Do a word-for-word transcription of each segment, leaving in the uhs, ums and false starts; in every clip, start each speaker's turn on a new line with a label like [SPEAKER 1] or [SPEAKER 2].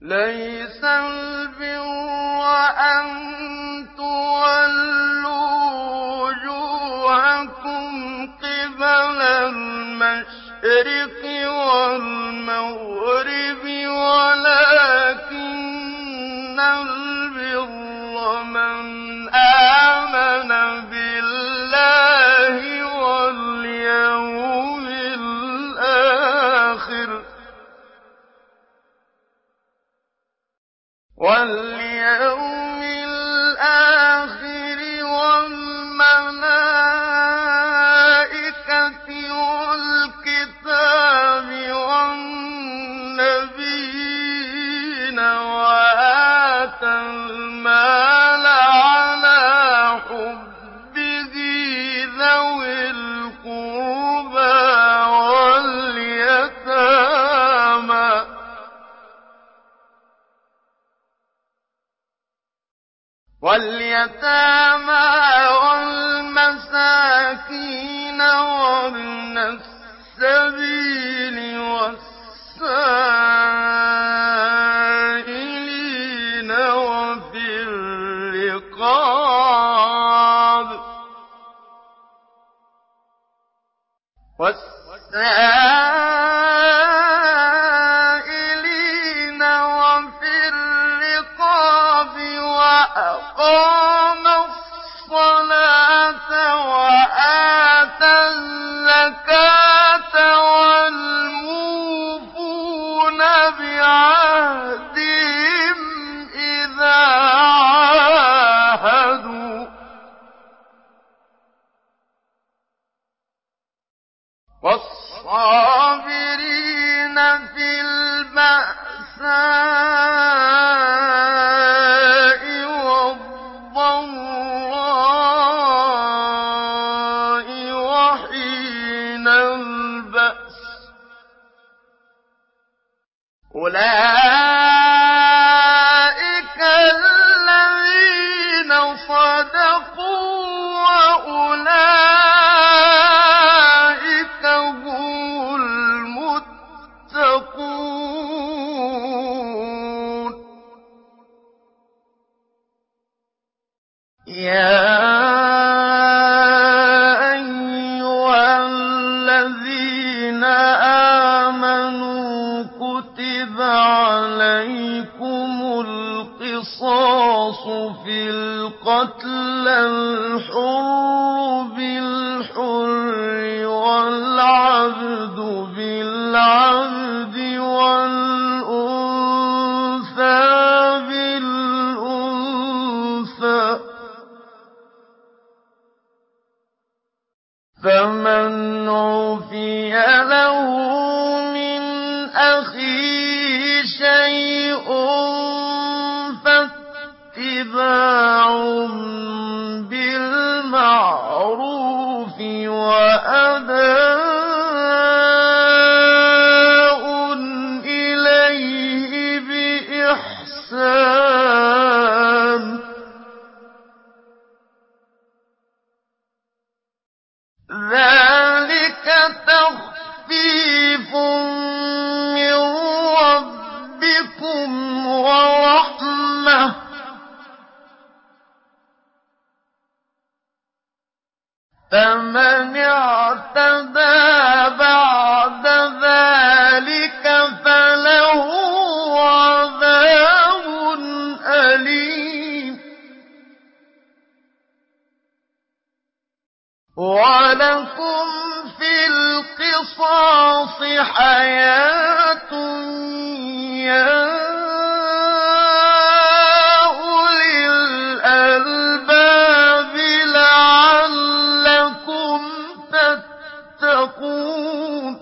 [SPEAKER 1] لَيْسَ الْبِرَّ أَن تُوَلُّوا وُجُوهَكُمْ قِبَلَ الْمَشْرِقِ وَالْمَغْرِبِ وَلَٰكِنَّ الْبِرَّ مَنْ آمَنَ بِاللَّهِ وَالْيَوْمِ الْآخِرِ وَالْيَوْمِ الْآخِرِ وَالْمَلَائِكَةِ وَالْكِتَابِ وَالنَّبِيِّينَ وَآتَى الْمَالَ عَلَىٰ حُبِّهِ ذَوِي الْقُرْبَىٰ وَالْيَتَامَىٰ وَالْمَسَاكِينَ وَابْنَ السَّبِيلِ وَالسَّائِلِينَ وَفِي الرِّقَابِ وَأَقَامَ الصَّلَاةَ وَآتَى الزَّكَاةَ وَالْمُوفُونَ بِعَهْدِهِمْ إِذَا عَاهَدُوا وَالصَّابِرِينَ فِي الْبَأْسَاءِ وَالضَّرَّاءِ وَحِينَ الْبَأْسِ ۗ أُولَٰئِكَ الَّذِينَ صَدَقُوا وَأُولَٰئِكَ هُمُ الْمُتَّقُونَ. يَا أَيُّهَا الَّذِينَ آمَنُوا كُتِبَ عَلَيْكُمُ الْقِصَاصُ فِي الْقَتْلَى ۖ الْحُرُّ بِالْحُرِّ وَالْعَبْدُ بِالْعَبْدِ وَالْأُنثَىٰ بِالْأُنثَىٰ ۚ فَمَنْ عُفِيَ لَهُ مِنْ أَخِيهِ شَيْءٌ فَاتِّبَاعٌ بِالْمَعْرُوفِ وَأَدَاءٌ إِلَيْهِ بِإِحْسَانٍ ۗ ذَٰلِكَ تَخْفِيفٌ مِّن رَّبِّكُمْ وَرَحْمَةٌ ۗ فَمَنِ اعْتَدَىٰ بَعْدَ ذَٰلِكَ فَلَهُ عَذَابٌ أَلِيمٌ. وَلَكُمْ فِي الْقِصَاصِ حَيَاةٌ يَا أُولِي الْأَلْبَابِ لَعَلَّكُمْ تَتَّقُونَ.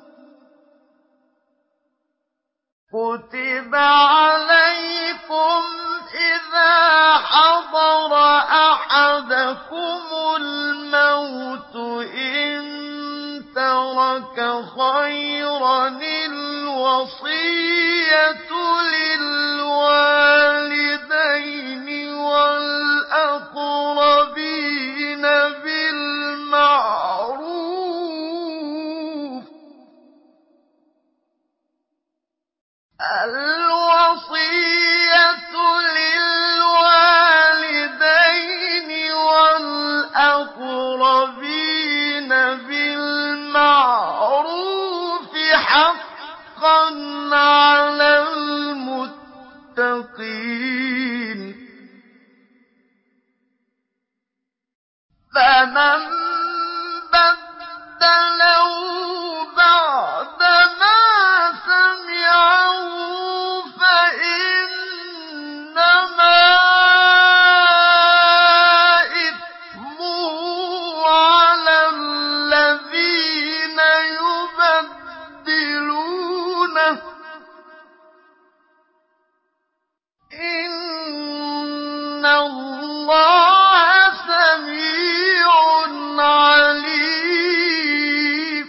[SPEAKER 1] كُتِبَ عَلَيْكُمْ إِذَا حَضَرَ أَحَدَكُمُ الْمَوْتُ إِن تَرَكَ خَيْرًا الْوَصِيَّةُ لِلْوَالِدَيْنِ وَالْأَقْرَبِينَ بِالْمَعْرُوفِ. الْوَصِيَّةُ حَقًّا عَلَى الْمُتَّقِينَ فَمَن بَدَّلَهُ بَعْدَمَا سَمِعَهُ فَإِنَّمَا إِثْمُهُ عَلَى الَّذِينَ يُبَدِّلُونَهُ ۚ إِنَّ اللَّهَ سَمِيعٌ عَلِيمٌ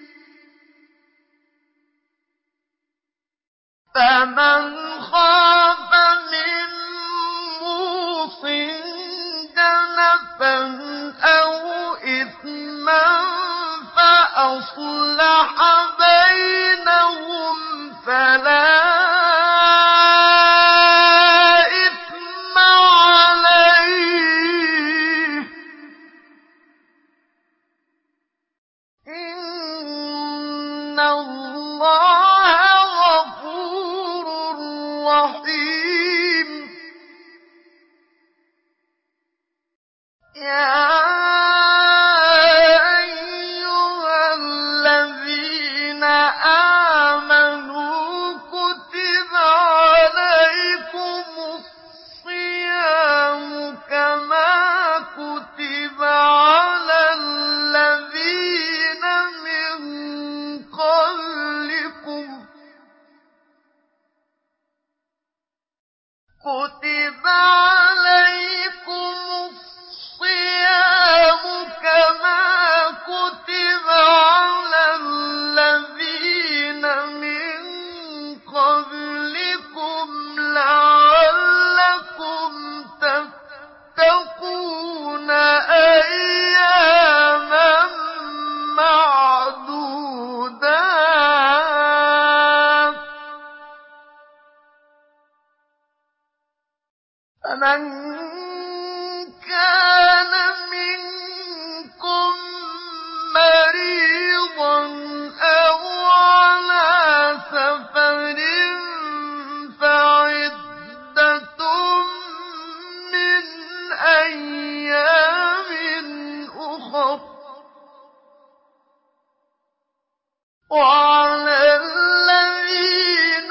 [SPEAKER 1] فَمَنْ خَافَ مِن مُّوصٍ جَنَفًا أَوْ إِثْمًا فَأَصْلَحَ بَيْنَهُمْ فَلَا إِثْمَ عَلَيْهِ ۚ إِنَّ اللَّهَ غَفُورٌ رَّحِيمٌ يَا أَيُّهَا الَّذِينَ آمَنُوا كُتِبَ عَلَيْكُمُ الصِّيَامُ كَمَا كُتِبَ على الَّذِينَ مِن قَبْلِكُمْ كُتِبَ عَلَيْكُمُ الصِّيَامُ كَمَا كُتِبَ عَلَى الَّذِينَ مِن قَبْلِكُمْ لَعَلَّكُمْ تَتَّقُونَ أَيَّامًا مَّعْدُودَاتٍ ۚ فَمَن كَانَ مِنكُم مَّرِيضًا أَوْ عَلَىٰ سَفَرٍ فَعِدَّةٌ مِّنْ أَيَّامٍ أُخَرَ ۚ وَعَلَى الَّذِينَ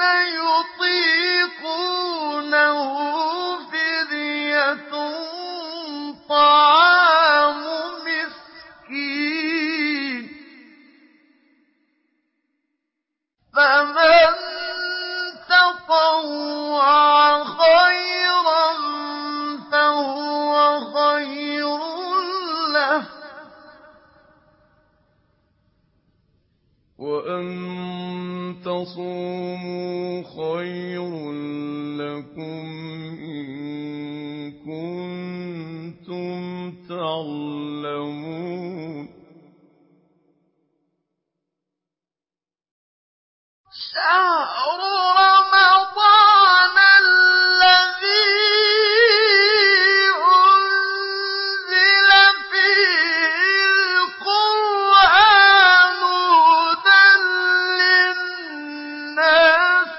[SPEAKER 1] يُطِيقُونَهُ فِدْيَةٌ طَعَامُ مِسْكِينٍ ۖ فَمَن تَطَوَّعَ خَيْرًا فَهُوَ خَيْرٌ لَّهُ ۚ وَأَن تَصُومُوا خَيْرٌ لَّكُمْ إِن كُنتُمْ تَعْلَمُونَ شَهْرُ رَمَضَانَ الَّذِي أُنزِلَ فِيهِ الْقُرْآنُ هُدًى لِّلنَّاسِ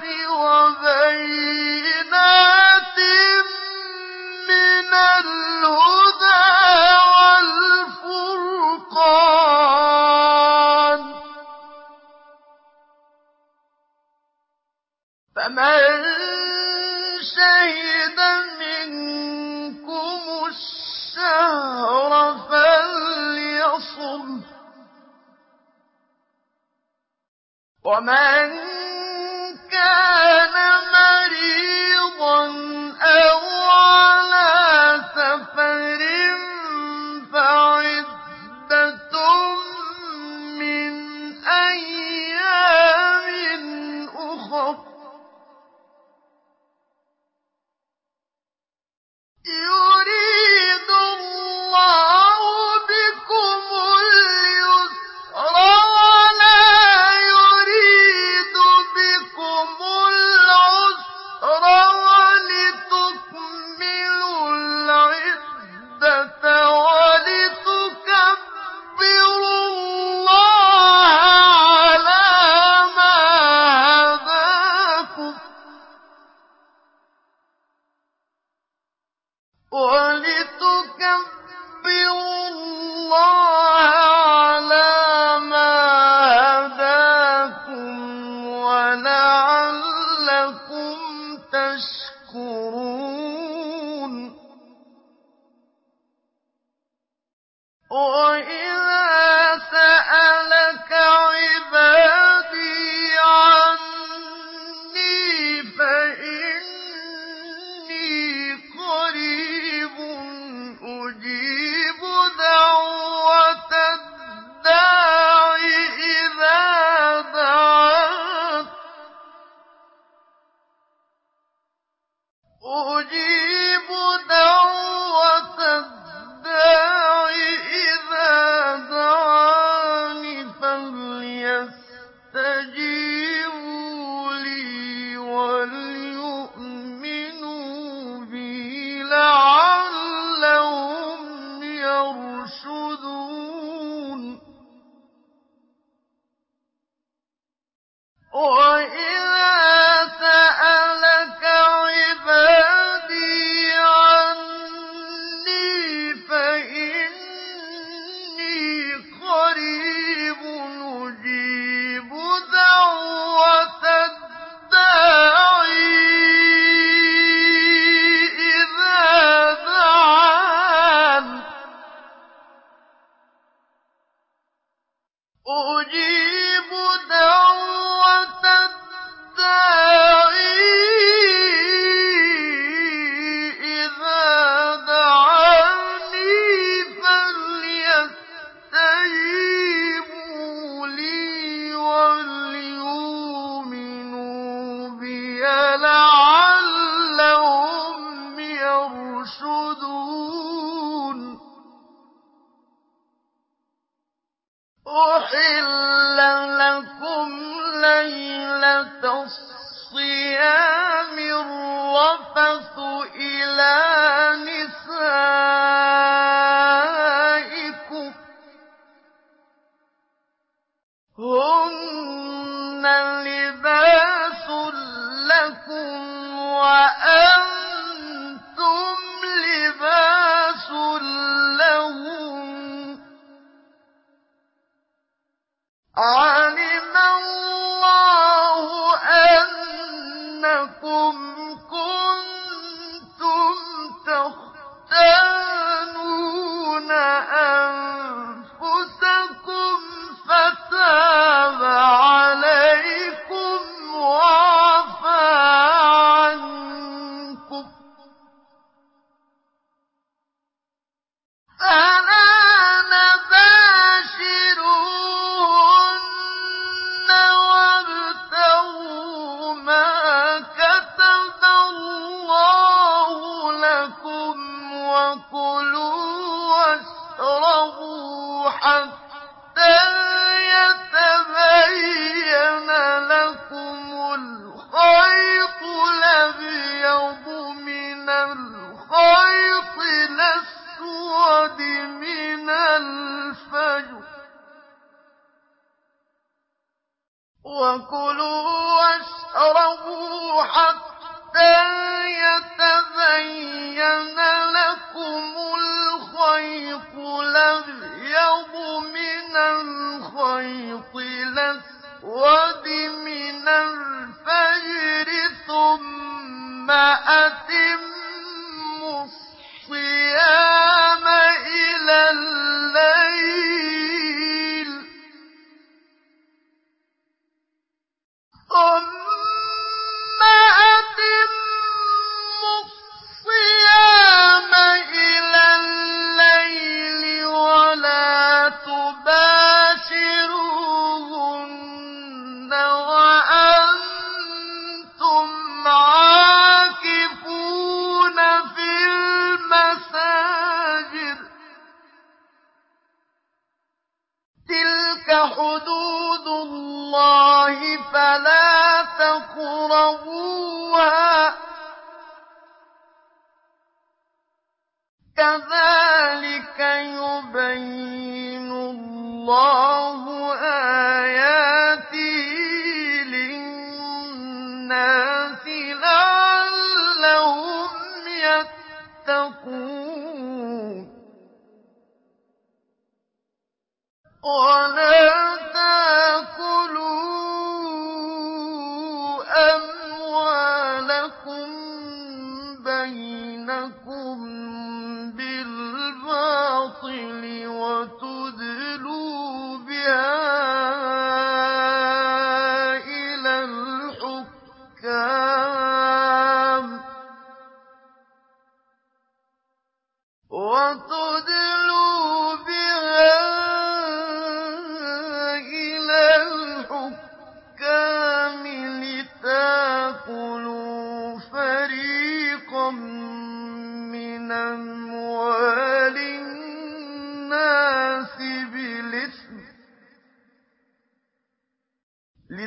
[SPEAKER 1] وَبَيِّنَاتٍ مِّنَ الْهُدَىٰ وَالْفُرْقَانِ ۚ فَمَن شَهِدَ مِنكُمُ الشَّهْرَ فَلْيَصُمْهُ ۖ وَمَن كَانَ مَرِيضًا أَوْ عَلَىٰ سَفَرٍ فَعِدَّةٌ مِّنْ أَيَّامٍ أُخَرَ ۚ يُرِيدُ اللَّهُ بِكُمُ الْيُسْرَ وَلَا يُرِيدُ بِكُمُ الْعُسْرَ وَلِتُكَبِّرُوا اللَّهَ عَلَىٰ مَا هَدَاكُمْ وَلَعَلَّكُمْ تَشْكُرُونَ وَإِذَا سَأَلَكَ عِبَادِي عَنِّي فَإِنِّي قَرِيبٌ أُجِيبُ دَعْوَةَ الدَّاعِ إِذَا دَعَانِ أُجِيبُ دَعْوَةَ الدَّاعِ إِذَا دَعَانِ فَلْيَسْتَجِيبُوا لِي وَلْيُؤْمِنُوا بِي لَعَلَّهُمْ يَرْشُدُونَ وَإِذَا سَأَلَكَ عِبَادِي عَنِّي فَإِنِّي قَرِيبٌ أُجِيبُ دَعْوَةَ الدَّاعِ إِذَا دَعَانِ أُجِيبُ دَعْوَةَ الدَّاعِ إِذَا دَعَانِي فَلْيَسْتَجِيبُوا لِي وَلْيُؤْمِنُوا بِي لَعَلَّهُمْ يَرْشُدُونَ أُحِلَّ لَكُمْ لَيْلَةَ الصِّيَامِ الرَّفَثُ إِلَىٰ نِسَائِكُمْ ۚ هُنَّ لِبَاسٌ لَّكُمْ وَأَنتُمْ لِبَاسٌ لَّهُنَّ ۗ عَلِمَ اللَّهُ أَنَّكُمْ كُنتُمْ تَخْتَانُونَ أَنفُسَكُمْ فَتَابَ عَلَيْكُمْ وَعَفَا عَنكُمْ ۖ فَالْآنَ بَاشِرُوهُنَّ وَابْتَغُوا مَا كَتَبَ اللَّهُ لَكُمْ وَكُلُوا وَاشْرَبُوا حَتَّىٰ يَتَبَيَّنَ لَكُمُ الْخَيْطُ الْأَبْيَضُ مِنَ الْخَيْطِ الْأَسْوَدِ مِنَ الْفَجْرِ ۖ وَكُلُوا وَاشْرَبُوا حَتَّىٰ يَتَبَيَّنَ لَكُمُ الْخَيْطُ الْأَبْيَضُ مِنَ الْخَيْطِ الْأَسْوَدِ مِنَ الْفَجْرِ ۖ ثُمَّ أَتِمُّوا الصِّيَامَ إِلَى اللَّيْلِ ثُمَّ أَتِمُّوا الصِّيَامَ إِلَى اللَّيْلِ وَلَا تُبَاشِرُوهُنَّ وَأَنتُمْ عَاكِفُونَ فِي الْمَسَاجِدِ ۗ تِلْكَ حُدُودُ اللَّهِ فَلَا تَقْرَبُوهَا ۗ كَذَٰلِكَ يُبَيِّنُ اللَّهُ آيَاتِهِ لِلنَّاسِ لَعَلَّهُمْ يَتَّقُونَ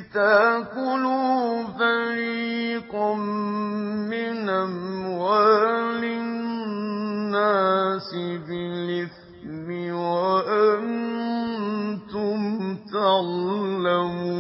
[SPEAKER 1] لِتَأْكُلُوا فَرِيقًا مِّنْ أَمْوَالِ النَّاسِ بِالْإِثْمِ وَأَنتُمْ تَعْلَمُونَ